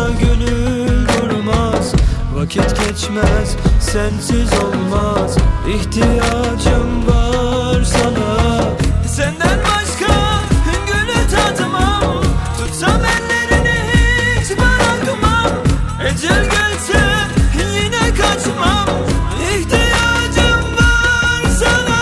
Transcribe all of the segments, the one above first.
gönül durmaz. Vakit geçmez, sensiz olmaz. İhtiyacım var sana. Senden başka gülü tatmam. Tutsam ellerini hiç bırakmam. Ecel gelse yine kaçmam. İhtiyacım var sana.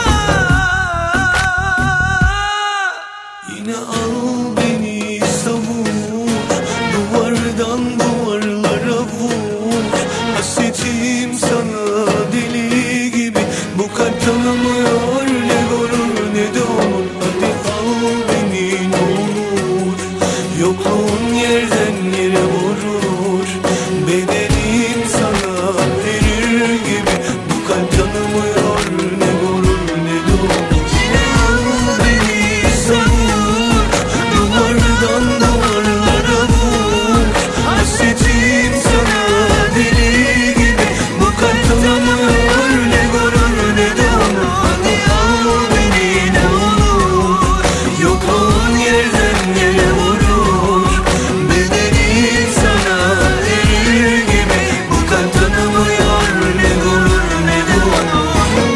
Yine al beni savur, duvardan duvarlara vur. Hasretim sana deli gibi, bu kalp tanımıyor ne gurur ne de onur. Hadi al beni ne olur, yokluğun yerden yere vurur. Bedenim sana verir gibi, bu kalp tanımıyor ne gurur ne de onur. Yine al beni savur, duvardan duvarlara vur. Hasretim sana deli gibi, bu kalp tanımıyor ne gurur ne de onur. Hadi al beni ne olur, yokluğun yerden yere vurur. Bedenim sana verir gibi, bu kalp tanımıyor ne gurur ne de onur.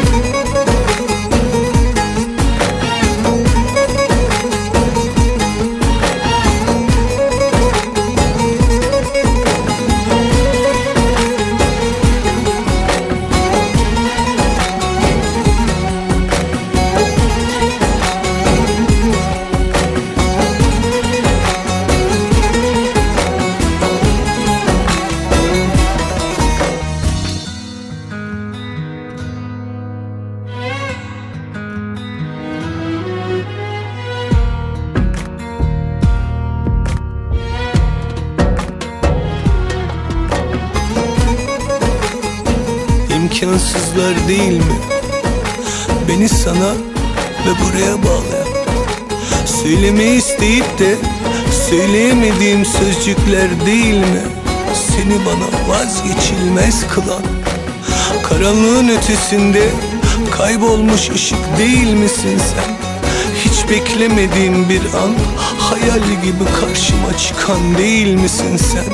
İmkansızlar değil mi beni sana ve buraya bağlayan? Söylemeyi isteyip de söyleyemediğim sözcükler değil mi seni bana vazgeçilmez kılan? Karanlığın ötesinde kaybolmuş ışık değil misin sen? Hiç beklemediğim bir an hayal gibi karşıma çıkan değil misin sen?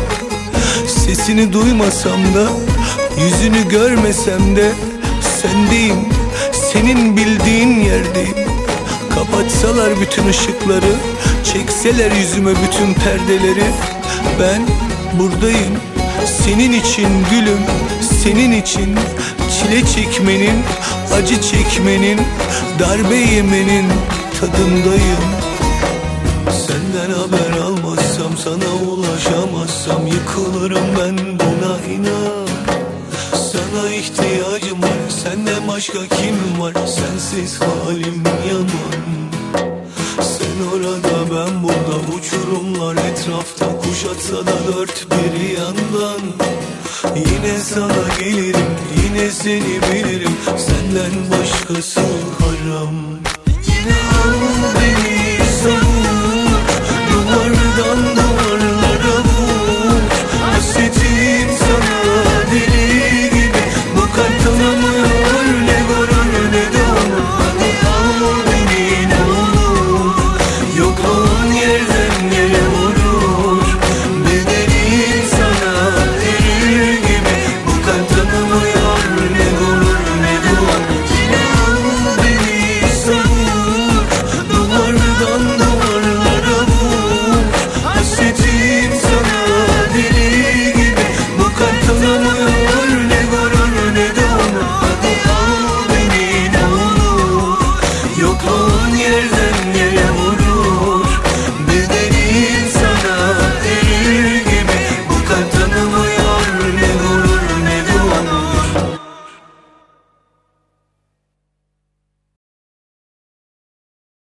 Sesini duymasam da, yüzünü görmesem de sendeyim, senin bildiğin yerdeyim. Kapatsalar bütün ışıkları, çekseler yüzüme bütün perdeleri, ben buradayım senin için gülüm, senin için çile çekmenin, acı çekmenin, darbe yemenin tadındayım. Senden haber almazsam, sana ulaşamazsam yıkılırım ben, buna inan. Sana ihtiyacım var, senden başka kim var? Sensiz halim yaman. Sen orada ben burada, uçurumlar etrafta, kuşatsa da dört bir yandan. Yine sana gelirim, yine seni bilirim, senden başkası haram. Yine al beni